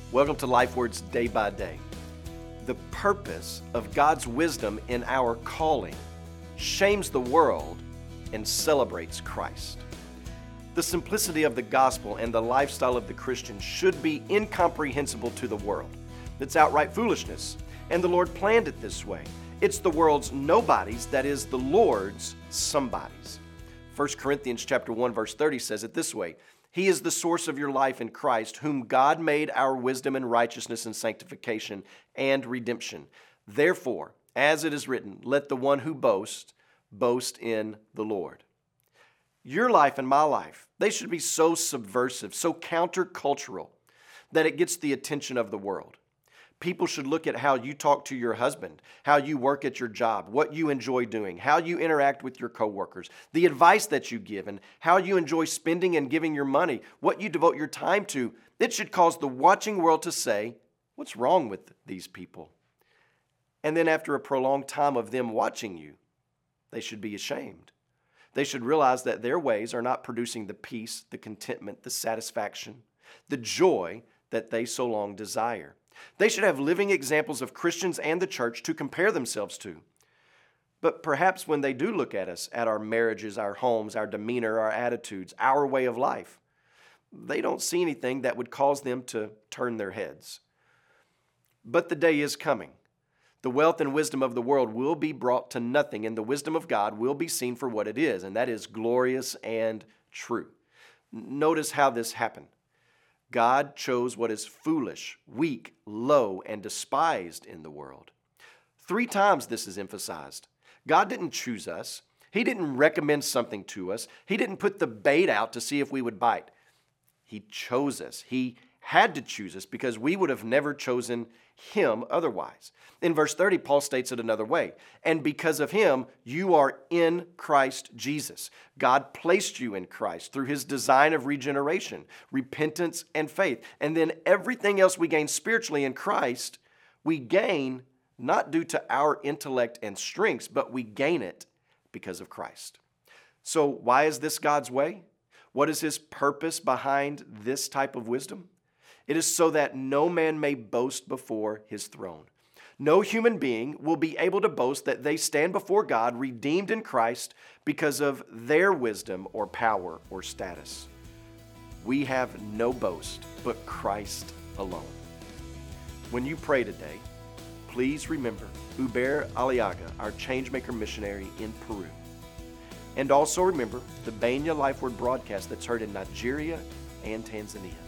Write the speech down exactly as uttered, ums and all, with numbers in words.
Welcome to Life Words Day by Day. The purpose of God's wisdom in our calling shames the world and celebrates Christ. The simplicity of the gospel and the lifestyle of the Christian should be incomprehensible to the world. It's outright foolishness, and the Lord planned it this way. It's the world's nobodies that is the Lord's somebodies. First Corinthians chapter one verse thirty says it this way: He is the source of your life in Christ, whom God made our wisdom and righteousness and sanctification and redemption. Therefore, as it is written, let the one who boasts, boast in the Lord. Your life and my life, they should be so subversive, so countercultural, that it gets the attention of the world. People should look at how you talk to your husband, how you work at your job, what you enjoy doing, how you interact with your coworkers, the advice that you give, and how you enjoy spending and giving your money, what you devote your time to. It should cause the watching world to say, what's wrong with these people? And then after a prolonged time of them watching you, they should be ashamed. They should realize that their ways are not producing the peace, the contentment, the satisfaction, the joy that they so long desire. They should have living examples of Christians and the church to compare themselves to. But perhaps when they do look at us, at our marriages, our homes, our demeanor, our attitudes, our way of life, they don't see anything that would cause them to turn their heads. But the day is coming. The wealth and wisdom of the world will be brought to nothing, and the wisdom of God will be seen for what it is, and that is glorious and true. Notice how this happened. God chose what is foolish, weak, low, and despised in the world. Three times this is emphasized. God didn't choose us. He didn't recommend something to us. He didn't put the bait out to see if we would bite. He chose us. He had to choose us because we would have never chosen Him otherwise. In verse thirty, Paul states it another way. And because of Him, you are in Christ Jesus. God placed you in Christ through His design of regeneration, repentance, and faith. And then everything else we gain spiritually in Christ, we gain not due to our intellect and strengths, but we gain it because of Christ. So why is this God's way? What is His purpose behind this type of wisdom? It is so that no man may boast before His throne. No human being will be able to boast that they stand before God redeemed in Christ because of their wisdom or power or status. We have no boast but Christ alone. When you pray today, please remember Hubert Aliaga, our Changemaker missionary in Peru. And also remember the Benya Life Word broadcast that's heard in Nigeria and Tanzania.